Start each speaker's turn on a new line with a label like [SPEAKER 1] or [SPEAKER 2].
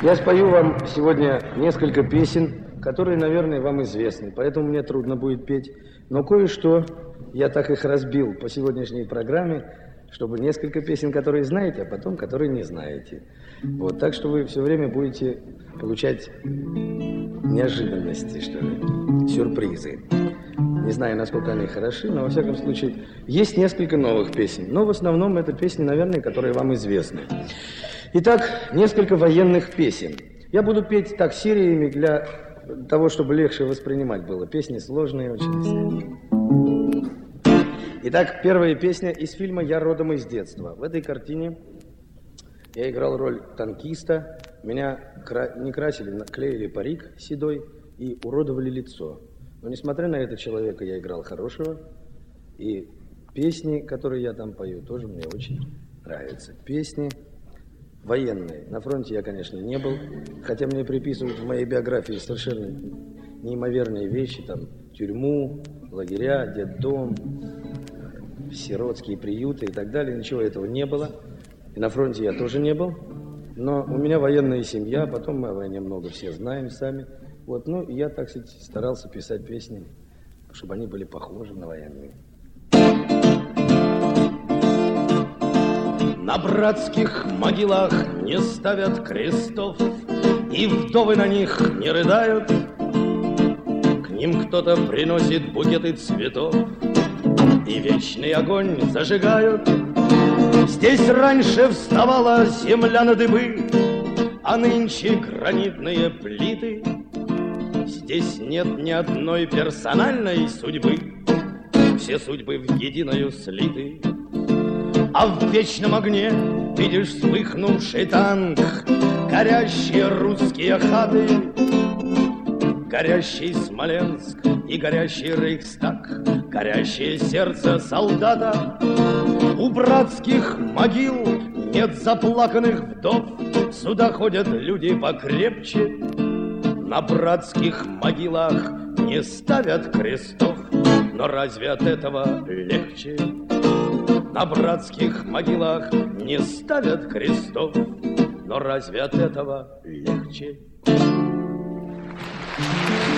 [SPEAKER 1] Я спою вам сегодня несколько песен, которые, наверное, вам известны, поэтому мне трудно будет петь. Но кое-что я так их разбил по сегодняшней программе, чтобы несколько песен, которые знаете, а потом, которые не знаете. Вот, так что вы все время будете получать неожиданности, что ли, сюрпризы. Не знаю, насколько они хороши, но, во всяком случае, есть несколько новых песен. Но в основном это песни, наверное, которые вам известны. Итак, несколько военных песен. Я буду петь так сериями для того, чтобы легче воспринимать было. Песни сложные очень. Итак, первая песня из фильма «Я родом из детства». В этой картине я играл роль танкиста. Меня не красили, клеили парик седой и уродовали лицо. Но, несмотря на это, человека я играл хорошего. И песни, которые я там пою, тоже мне очень нравятся. Песни военные. На фронте я, конечно, не был, хотя мне приписывают в моей биографии совершенно неимоверные вещи, там, тюрьму, лагеря, детдом, сиротские приюты и так далее. Ничего этого не было. И на фронте я тоже не был. Но у меня военная семья, потом мы о войне много все знаем сами. Вот, ну, я, так сказать, старался писать песни, чтобы они были похожи на военные.
[SPEAKER 2] На братских могилах не ставят крестов, и вдовы на них не рыдают. К ним кто-то приносит букеты цветов, и вечный огонь зажигают. Здесь раньше вставала земля на дыбы, а нынче гранитные плиты. Здесь нет ни одной персональной судьбы, все судьбы в единую слиты. А в вечном огне видишь вспыхнувший танк, горящие русские хаты, горящий Смоленск и горящий Рейхстаг, горящее сердце солдата. У братских могил нет заплаканных вдов, сюда ходят люди покрепче. На братских могилах не ставят крестов, но разве от этого легче? На братских могилах не ставят крестов, но разве от этого легче?